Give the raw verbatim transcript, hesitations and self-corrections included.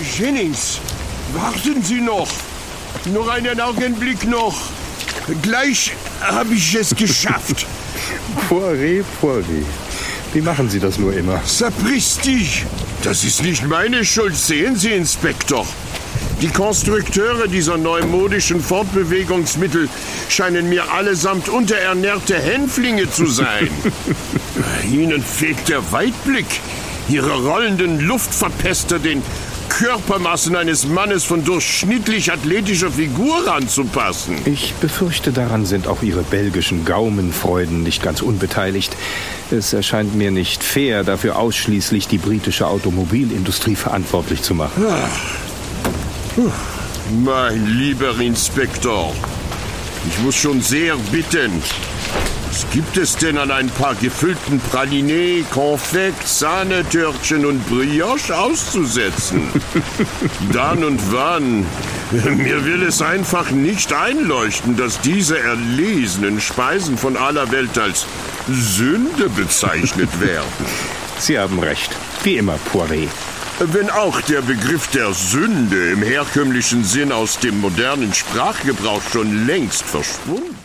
Jennings, warten Sie noch. Nur einen Augenblick noch. Gleich habe ich es geschafft. Poiré, Poiré. Wie machen Sie das nur immer? Sapristi! Das ist nicht meine Schuld, sehen Sie, Inspektor. Die Konstrukteure dieser neumodischen Fortbewegungsmittel scheinen mir allesamt unterernährte Hänflinge zu sein. Ihnen fehlt der Weitblick. Ihre rollenden Luft verpester den Körpermassen eines Mannes von durchschnittlich athletischer Figur anzupassen. Ich befürchte, daran sind auch Ihre belgischen Gaumenfreuden nicht ganz unbeteiligt. Es erscheint mir nicht fair, dafür ausschließlich die britische Automobilindustrie verantwortlich zu machen. Mein lieber Inspektor, ich muss schon sehr bitten. Was gibt es denn an ein paar gefüllten Pralinés, Konfekt, Sahnetörtchen und Brioche auszusetzen? Dann und wann. Mir will es einfach nicht einleuchten, dass diese erlesenen Speisen von aller Welt als Sünde bezeichnet werden. Sie haben recht. Wie immer, Poiré. Wenn auch der Begriff der Sünde im herkömmlichen Sinn aus dem modernen Sprachgebrauch schon längst verschwunden